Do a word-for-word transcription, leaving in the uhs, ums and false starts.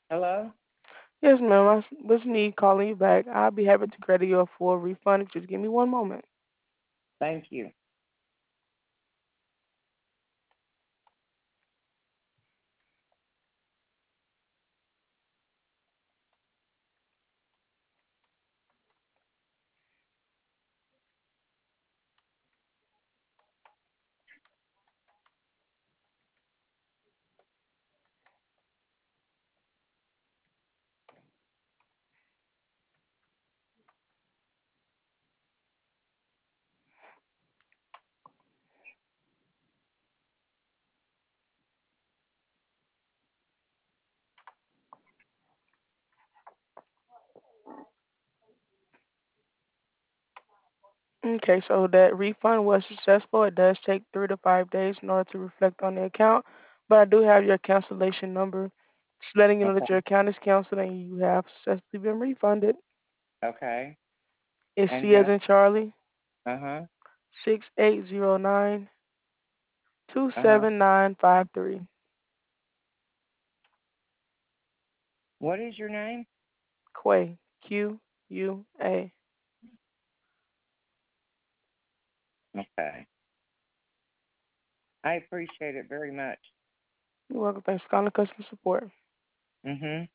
Hello? Yes, ma'am. I s- was me calling you back. I'll be happy to credit you a full refund. Just give me one moment. Thank you. Okay, so that refund was successful. It does take three to five days in order to reflect on the account, but I do have your cancellation number. Just letting you know that Okay. your account is canceled and you have successfully been refunded. Okay. It's And C as just, in Charlie, uh huh, six eight zero nine two uh huh. seven nine five three. What is your name? Quay, Q U A. Okay. I appreciate it very much. You're welcome. Thanks for calling customer support. Mm hmm.